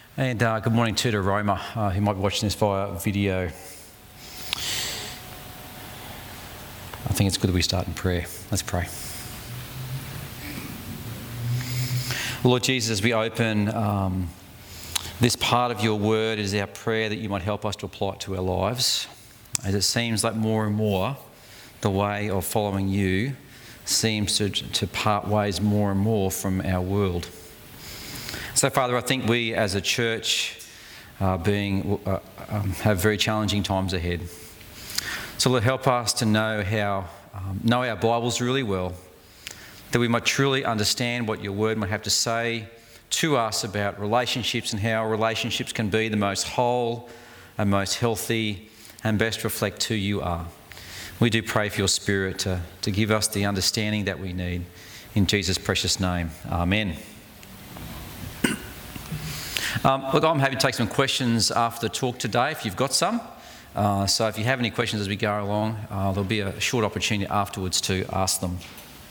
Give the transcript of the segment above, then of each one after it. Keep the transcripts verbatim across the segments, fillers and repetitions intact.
And uh, good morning too to Roma, uh, who might be watching this via video. I think it's good that we start in prayer. Let's pray. Lord Jesus, as we open um, this part of your word, it is our prayer that you might help us to apply it to our lives, as it seems like more and more the way of following you seems to, to part ways more and more from our world. So, Father, I think we as a church uh, being uh, um, have very challenging times ahead. So, Lord, help us to know how um, know our Bibles really well, that we might truly understand what your word might have to say to us about relationships and how relationships can be the most whole and most healthy and best reflect who you are. We do pray for your Spirit to, to give us the understanding that we need. In Jesus' precious name, amen. Um, look, I'm happy to take some questions after the talk today if you've got some. Uh, so if you have any questions as we go along, uh, there'll be a short opportunity afterwards to ask them.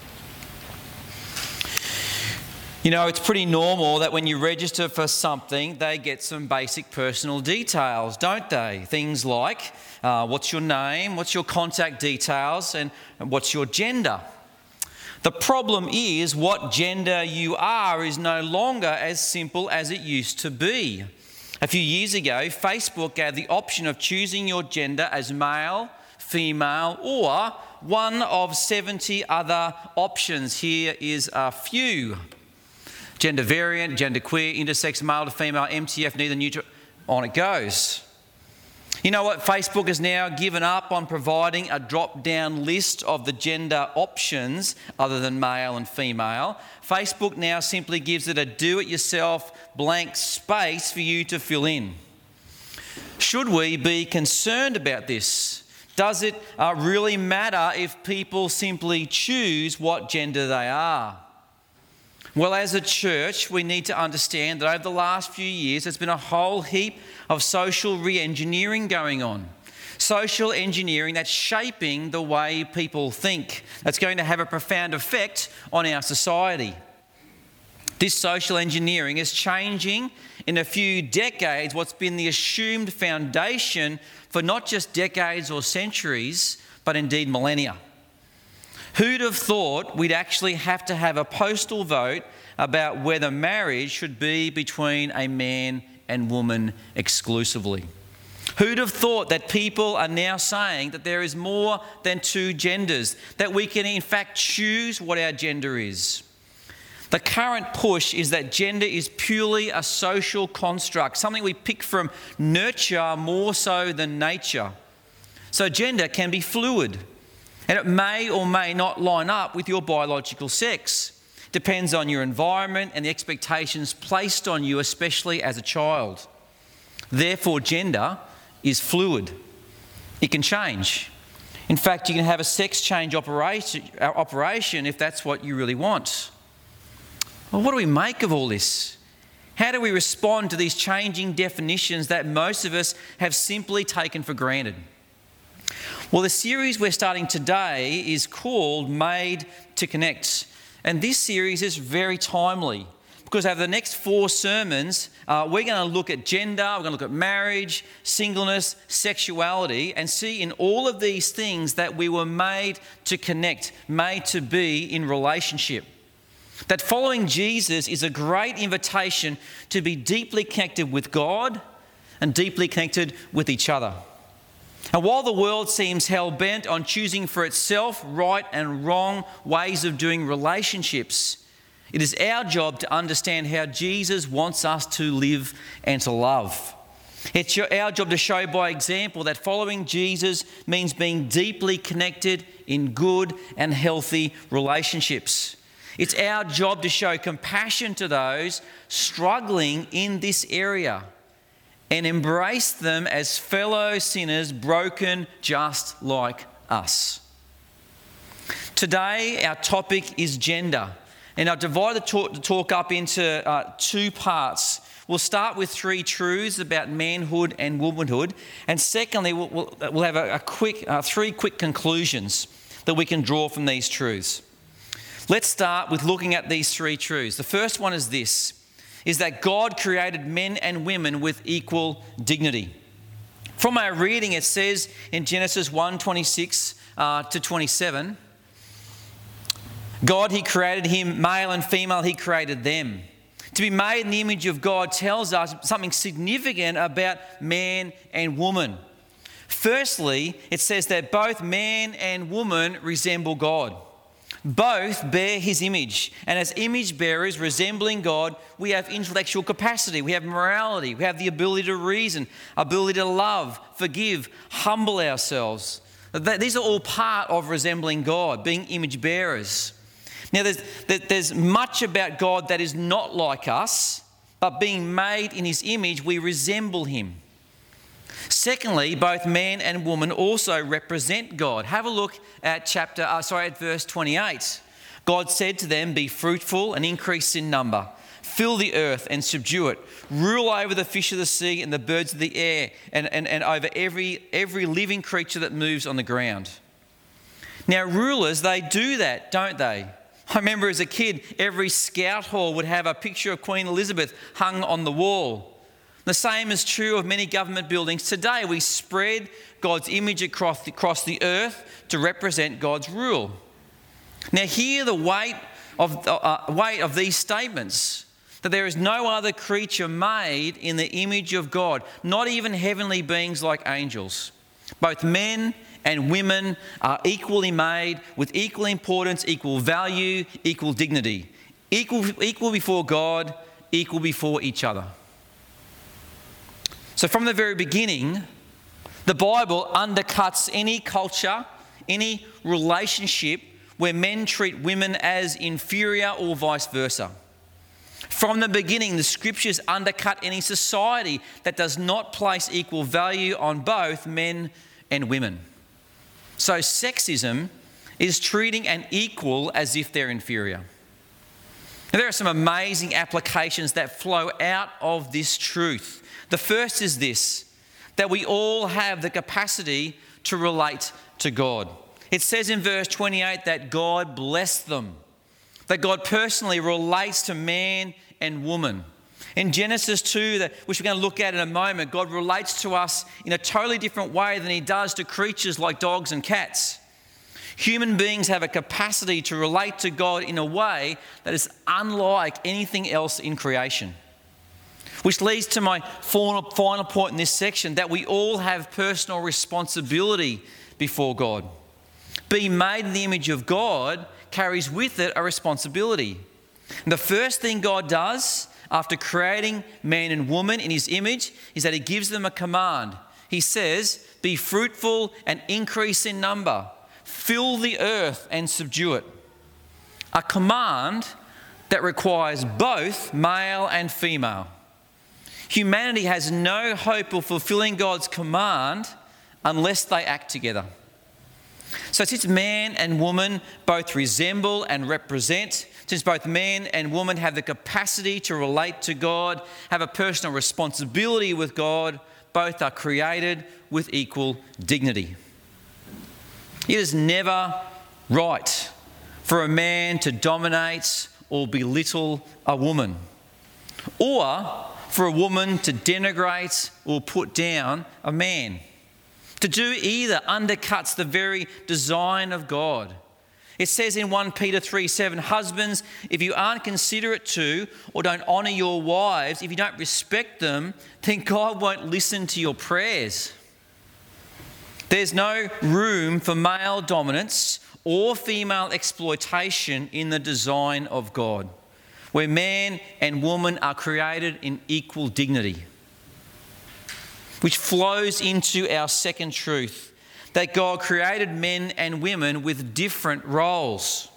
You know, it's pretty normal that when you register for something, they get some basic personal details, don't they? Things like, uh, what's your name, what's your contact details, and what's your gender. The problem is what gender you are is no longer as simple as it used to be. A few years ago, Facebook gave the option of choosing your gender as male, female, or one of seventy other options. Here is a few. Gender variant, gender queer, intersex, male to female, M T F, neither neutral, on it goes. You know what? Facebook has now given up on providing a drop-down list of the gender options other than male and female. Facebook now simply gives it a do-it-yourself blank space for you to fill in. Should we be concerned about this? Does it uh, really matter if people simply choose what gender they are? Well, as a church, we need to understand that over the last few years, there's been a whole heap of social re-engineering going on. Social engineering that's shaping the way people think. That's going to have a profound effect on our society. This social engineering is changing in a few decades what's been the assumed foundation for not just decades or centuries, but indeed millennia. Who'd have thought we'd actually have to have a postal vote about whether marriage should be between a man and woman exclusively? Who'd have thought that people are now saying that there is more than two genders, that we can in fact choose what our gender is? The current push is that gender is purely a social construct, something we pick from nurture more so than nature. So gender can be fluid. And it may or may not line up with your biological sex. Depends on your environment and the expectations placed on you, especially as a child. Therefore, gender is fluid. It can change. In fact, you can have a sex change operation, operation if that's what you really want. Well, what do we make of all this? How do we respond to these changing definitions that most of us have simply taken for granted? Well, the series we're starting today is called Made to Connect. And this series is very timely because over the next four sermons, uh, we're going to look at gender, we're going to look at marriage, singleness, sexuality, and see in all of these things that we were made to connect, made to be in relationship. That following Jesus is a great invitation to be deeply connected with God and deeply connected with each other. And while the world seems hell-bent on choosing for itself right and wrong ways of doing relationships, it is our job to understand how Jesus wants us to live and to love. It's our job to show by example that following Jesus means being deeply connected in good and healthy relationships. It's our job to show compassion to those struggling in this area and embrace them as fellow sinners, broken just like us. Today, our topic is gender. And I've divided the talk, the talk up into uh, two parts. We'll start with three truths about manhood and womanhood. And secondly, we'll, we'll, we'll have a, a quick, uh, three quick conclusions that we can draw from these truths. Let's start with looking at these three truths. The first one is this. is that God created men and women with equal dignity. From our reading, it says in Genesis one twenty-six uh, to twenty-seven, God, He created him, male and female, He created them. To be made in the image of God tells us something significant about man and woman. Firstly, it says that both man and woman resemble God. Both bear His image. And as image bearers resembling God, we have intellectual capacity, we have morality, we have the ability to reason, ability to love, forgive, humble ourselves. These are all part of resembling God, being image bearers. Now, there's, there's much about God that is not like us, but being made in His image, we resemble Him. Secondly, both man and woman also represent God. Have a look at chapter, uh, sorry, at verse twenty-eight. God said to them, "Be fruitful and increase in number. Fill the earth and subdue it. Rule over the fish of the sea and the birds of the air, and, and, and over every, every living creature that moves on the ground." Now, rulers, they do that, don't they? I remember as a kid, every scout hall would have a picture of Queen Elizabeth hung on the wall. The same is true of many government buildings today. We spread God's image across the, across the earth to represent God's rule. Now, hear the weight of, uh, weight of these statements, that there is no other creature made in the image of God, not even heavenly beings like angels. Both men and women are equally made with equal importance, equal value, equal dignity, equal, equal before God, equal before each other. So from the very beginning, the Bible undercuts any culture, any relationship where men treat women as inferior or vice versa. From the beginning, the Scriptures undercut any society that does not place equal value on both men and women. So sexism is treating an equal as if they're inferior. Now, there are some amazing applications that flow out of this truth. The first is this, that we all have the capacity to relate to God. It says in verse twenty-eight that God blessed them, that God personally relates to man and woman. In Genesis two, that, which we're going to look at in a moment, God relates to us in a totally different way than He does to creatures like dogs and cats. Human beings have a capacity to relate to God in a way that is unlike anything else in creation. Which leads to my final point in this section, that we all have personal responsibility before God. Being made in the image of God carries with it a responsibility. And the first thing God does after creating man and woman in His image is that He gives them a command. He says, "Be fruitful and increase in number. Fill the earth and subdue it." A command that requires both male and female. Humanity has no hope of fulfilling God's command unless they act together. So since man and woman both resemble and represent, since both man and woman have the capacity to relate to God, have a personal responsibility with God, both are created with equal dignity. It is never right for a man to dominate or belittle a woman, or for a woman to denigrate or put down a man. To do either undercuts the very design of God. It says in First Peter three seven, "Husbands, if you aren't considerate to or don't honour your wives, if you don't respect them, then God won't listen to your prayers." There's no room for male dominance or female exploitation in the design of God, where man and woman are created in equal dignity. Which flows into our second truth, that God created men and women with different roles.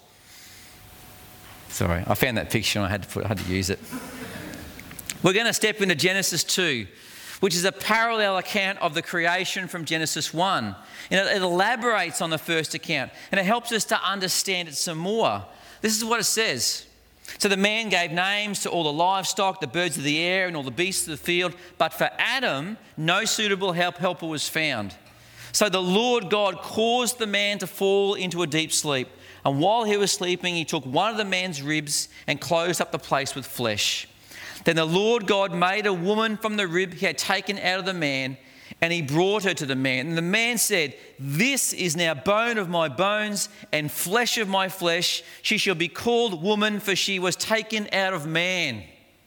Sorry, I found that picture and I had to, put, I had to use it. We're going to step into Genesis two, which is a parallel account of the creation from Genesis one. And it, it elaborates on the first account and it helps us to understand it some more. This is what it says. So the man gave names to all the livestock, the birds of the air, and all the beasts of the field. But for Adam, no suitable help helper was found. So the Lord God caused the man to fall into a deep sleep. And while he was sleeping, He took one of the man's ribs and closed up the place with flesh. Then the Lord God made a woman from the rib he had taken out of the man, and he brought her to the man. And the man said, "This is now bone of my bones and flesh of my flesh. She shall be called woman, for she was taken out of man.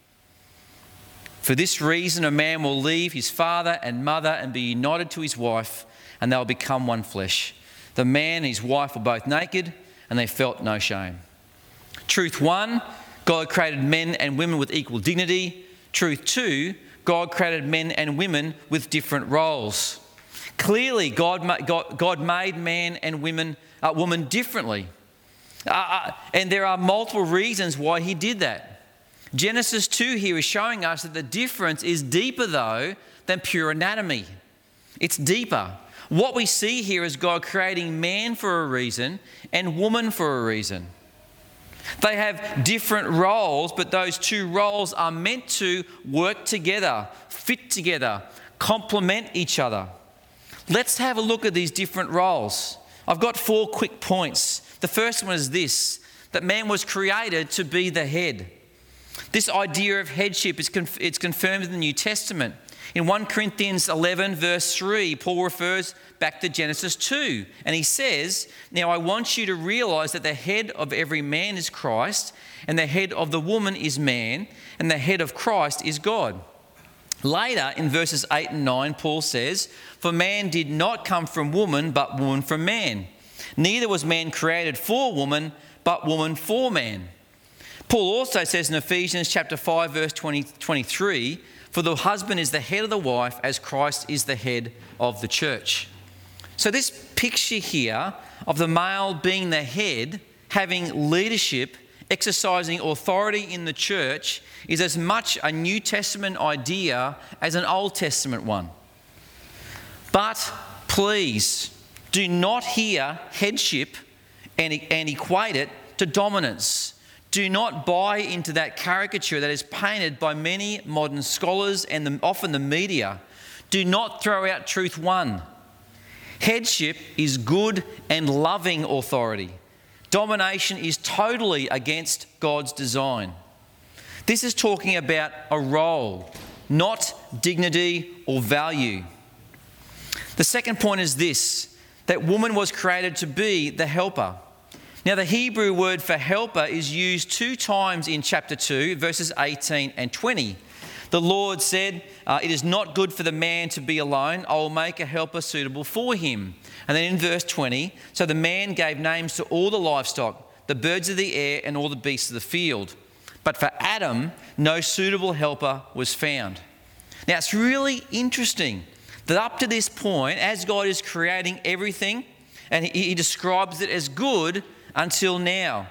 For this reason a man will leave his father and mother and be united to his wife, and they'll become one flesh. The man and his wife were both naked, and they felt no shame." Truth one, God created men and women with equal dignity. Truth two, God created men and women with different roles. Clearly, God, God, God made man and women, uh, woman differently. Uh, uh, and there are multiple reasons why he did that. Genesis two here is showing us that the difference is deeper, though, than pure anatomy. It's deeper. What we see here is God creating man for a reason and woman for a reason. They have different roles, but those two roles are meant to work together, fit together, complement each other. Let's have a look at these different roles. I've got four quick points. The first one is this, that man was created to be the head. This idea of headship is conf- it's confirmed in the New Testament. In First Corinthians eleven verse three, Paul refers back to Genesis two, and he says, "Now I want you to realise that the head of every man is Christ, and the head of the woman is man, and the head of Christ is God." Later, in verses eight and nine, Paul says, "For man did not come from woman, but woman from man. Neither was man created for woman, but woman for man." Paul also says in Ephesians chapter five, verse twenty, twenty-three, "For the husband is the head of the wife, as Christ is the head of the church." So this picture here of the male being the head, having leadership, exercising authority in the church, is as much a New Testament idea as an Old Testament one. But please do not hear headship and, and equate it to dominance. Do not buy into that caricature that is painted by many modern scholars and the, often the media. Do not throw out truth one. Headship is good and loving authority. Domination is totally against God's design. This is talking about a role, not dignity or value. The second point is this, that woman was created to be the helper. Now, the Hebrew word for helper is used two times in chapter two, verses eighteen and twenty. The Lord said, uh, "It is not good for the man to be alone. I will make a helper suitable for him." And then in verse twenty, "So the man gave names to all the livestock, the birds of the air, and all the beasts of the field. But for Adam, no suitable helper was found." Now, it's really interesting that up to this point, as God is creating everything, and he, he describes it as good until now.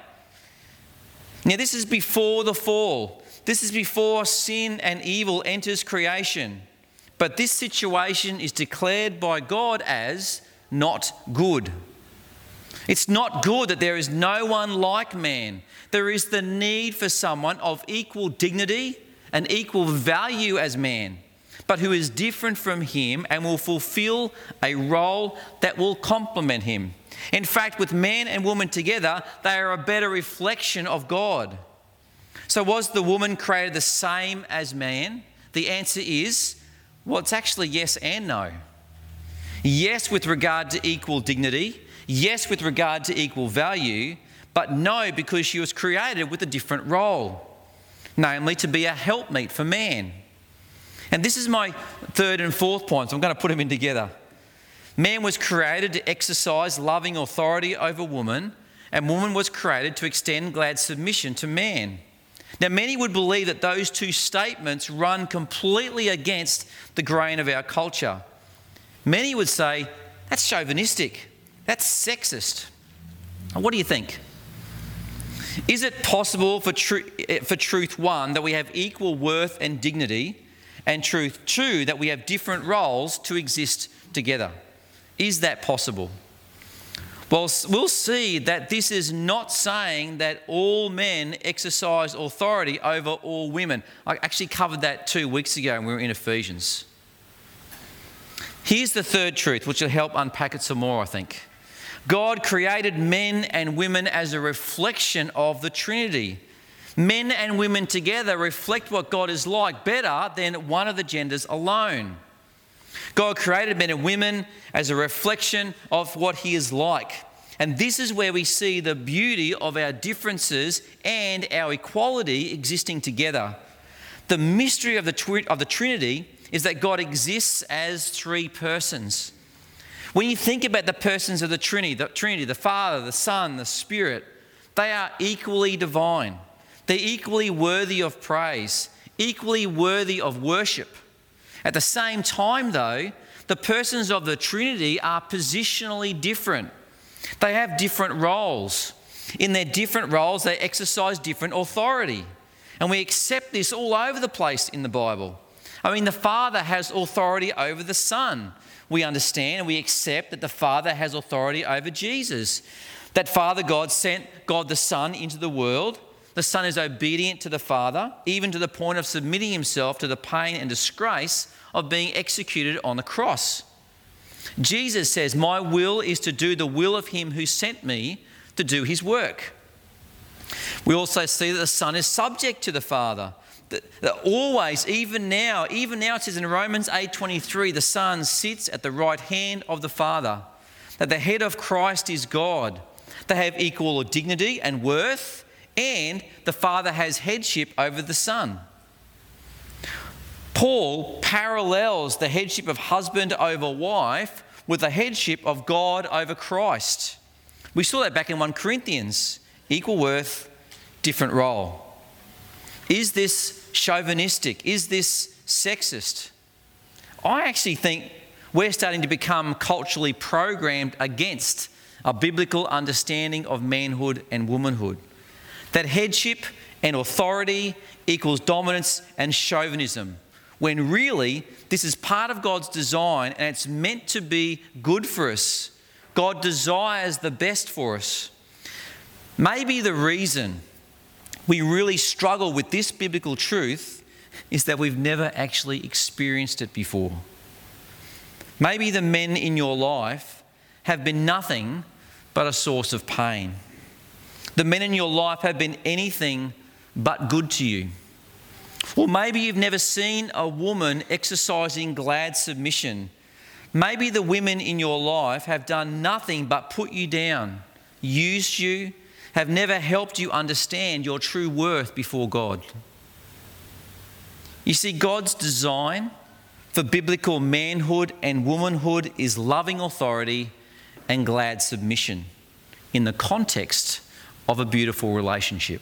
Now, this is before the fall. This is before sin and evil enters creation. But this situation is declared by God as not good. It's not good that there is no one like man. There is the need for someone of equal dignity and equal value as man, but who is different from him and will fulfill a role that will complement him. In fact, with man and woman together, they are a better reflection of God. So was the woman created the same as man? The answer is, well, it's actually yes and no. Yes, with regard to equal dignity. Yes, with regard to equal value. But no, because she was created with a different role, namely to be a helpmeet for man. And this is my third and fourth point, so I'm going to put them in together. Man was created to exercise loving authority over woman, and woman was created to extend glad submission to man. Now, many would believe that those two statements run completely against the grain of our culture. Many would say, that's chauvinistic, that's sexist. What do you think? Is it possible for, tr- for truth one that we have equal worth and dignity, and truth two that we have different roles to exist together? Is that possible? Well, we'll see that this is not saying that all men exercise authority over all women. I actually covered that two weeks ago when we were in Ephesians. Here's the third truth, which will help unpack it some more, I think. God created men and women as a reflection of the Trinity. Men and women together reflect what God is like better than one of the genders alone. God created men and women as a reflection of what He is like. And this is where we see the beauty of our differences and our equality existing together. The mystery of the, twi- of the Trinity is that God exists as three persons. When you think about the persons of the Trinity, the Trinity, the Father, the Son, the Spirit, they are equally divine. They're equally worthy of praise, equally worthy of worship. At the same time, though, the persons of the Trinity are positionally different. They have different roles. In their different roles, they exercise different authority. And we accept this all over the place in the Bible. I mean, the Father has authority over the Son. We understand and we accept that the Father has authority over Jesus. That Father God sent God the Son into the world. The Son is obedient to the Father, even to the point of submitting Himself to the pain and disgrace of being executed on the cross. Jesus says, "My will is to do the will of Him who sent me to do His work." We also see that the Son is subject to the Father. That, that always, even now, even now it says in Romans eight twenty-three, the Son sits at the right hand of the Father. That the head of Christ is God. They have equal dignity and worth, and the Father has headship over the Son. Paul parallels the headship of husband over wife with the headship of God over Christ. We saw that back in First Corinthians. Equal worth, different role. Is this chauvinistic? Is this sexist? I actually think we're starting to become culturally programmed against a biblical understanding of manhood and womanhood. That headship and authority equals dominance and chauvinism, when really this is part of God's design and it's meant to be good for us. God desires the best for us. Maybe the reason we really struggle with this biblical truth is that we've never actually experienced it before. Maybe the men in your life have been nothing but a source of pain. The men in your life have been anything but good to you. Or maybe you've never seen a woman exercising glad submission. Maybe the women in your life have done nothing but put you down, used you, have never helped you understand your true worth before God. You see, God's design for biblical manhood and womanhood is loving authority and glad submission in the context of a beautiful relationship.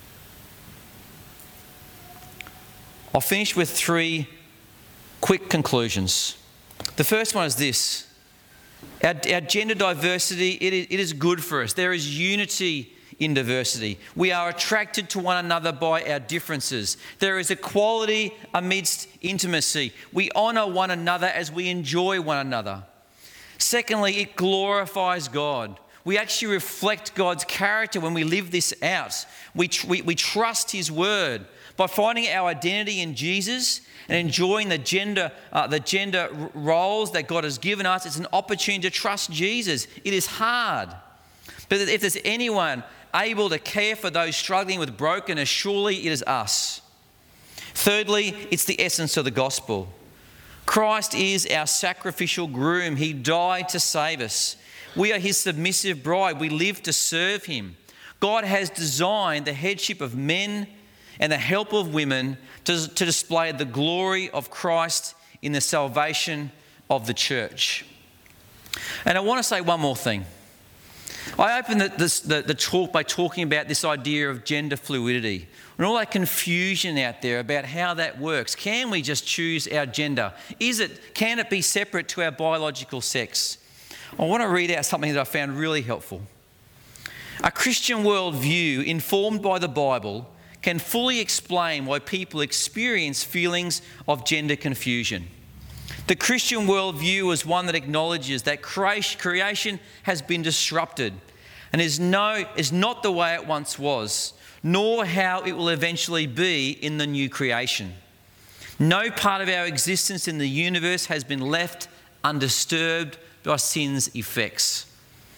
I'll finish with three quick conclusions. The first one is this. Our, our gender diversity, it is, it is good for us. There is unity in diversity. We are attracted to one another by our differences. There is equality amidst intimacy. We honour one another as we enjoy one another. Secondly, it glorifies God. We actually reflect God's character when we live this out. We, tr- we, we trust His word. By finding our identity in Jesus and enjoying the gender, uh, the gender r- roles that God has given us, it's an opportunity to trust Jesus. It is hard. But if there's anyone able to care for those struggling with brokenness, surely it is us. Thirdly, it's the essence of the gospel. Christ is our sacrificial groom. He died to save us. We are His submissive bride. We live to serve Him. God has designed the headship of men and the help of women to, to display the glory of Christ in the salvation of the church. And I want to say one more thing. I opened the, this, the, the talk by talking about this idea of gender fluidity and all that confusion out there about how that works. Can we just choose our gender? Is it, can it be separate to our biological sex? I want to read out something that I found really helpful. A Christian worldview informed by the Bible can fully explain why people experience feelings of gender confusion. The Christian worldview is one that acknowledges that creation has been disrupted and is, no, is not the way it once was, nor how it will eventually be in the new creation. No part of our existence in the universe has been left undisturbed by sin's effects.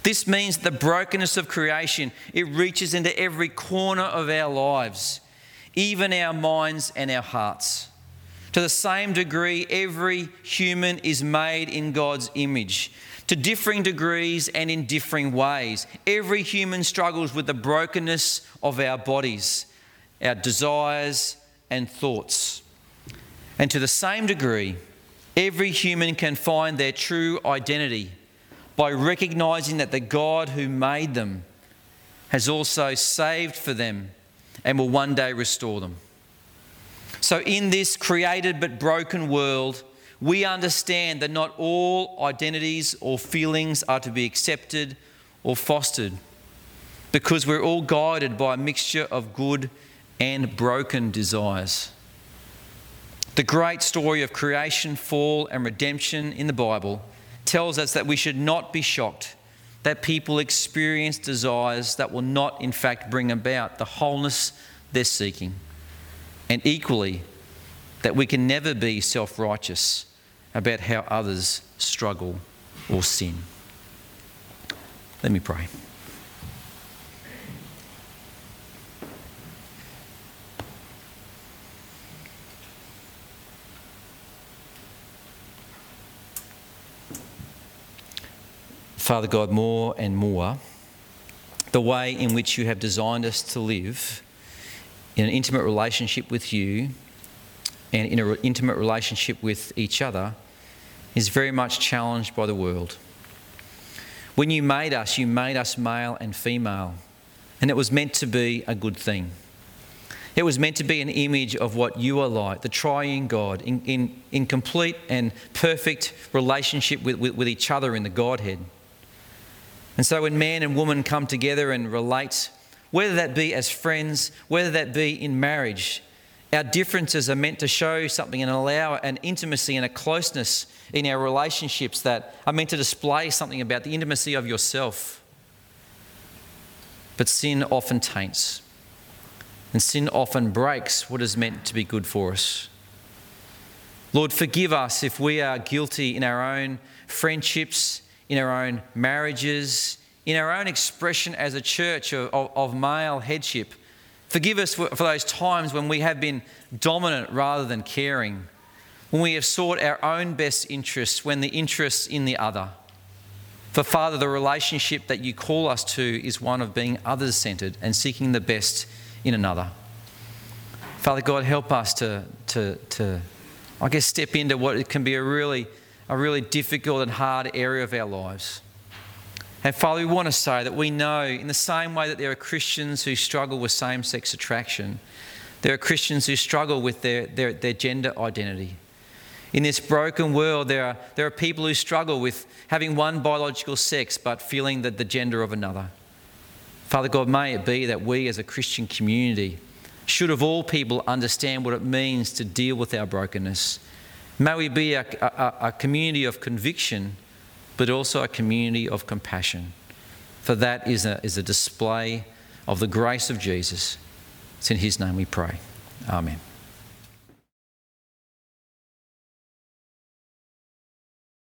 This means the brokenness of creation, it reaches into every corner of our lives, even our minds and our hearts. To the same degree, every human is made in God's image, to differing degrees and in differing ways. Every human struggles with the brokenness of our bodies, our desires and thoughts. And to the same degree, every human can find their true identity by recognising that the God who made them has also saved for them and will one day restore them. So in this created but broken world, we understand that not all identities or feelings are to be accepted or fostered, because we're all guided by a mixture of good and broken desires. The great story of creation, fall and redemption in the Bible tells us that we should not be shocked that people experience desires that will not in fact bring about the wholeness they're seeking. And equally, that we can never be self-righteous about how others struggle or sin. Let me pray. Father God, more and more, the way in which you have designed us to live in an intimate relationship with you and in an intimate relationship with each other is very much challenged by the world. When you made us, you made us male and female, and it was meant to be a good thing. It was meant to be an image of what you are like, the triune God, in, in, in complete and perfect relationship with, with, with each other in the Godhead. And so when man and woman come together and relate, whether that be as friends, whether that be in marriage, our differences are meant to show something and allow an intimacy and a closeness in our relationships that are meant to display something about the intimacy of yourself. But sin often taints, and sin often breaks what is meant to be good for us. Lord, forgive us if we are guilty in our own friendships, in our own marriages, in our own expression as a church of, of, of male headship. Forgive us for, for those times when we have been dominant rather than caring, when we have sought our own best interests when the interests in the other. For Father, the relationship that you call us to is one of being others-centred and seeking the best in another. Father God, help us to, to, to, I guess, step into what it can be a really a really difficult and hard area of our lives. And Father, we want to say that we know in the same way that there are Christians who struggle with same-sex attraction, there are Christians who struggle with their, their, their gender identity. In this broken world, there are, there are people who struggle with having one biological sex but feeling that the gender of another. Father God, may it be that we as a Christian community should of all people understand what it means to deal with our brokenness. May we be a, a, a community of conviction, but also a community of compassion. For that is a, is a display of the grace of Jesus. It's in his name we pray. Amen.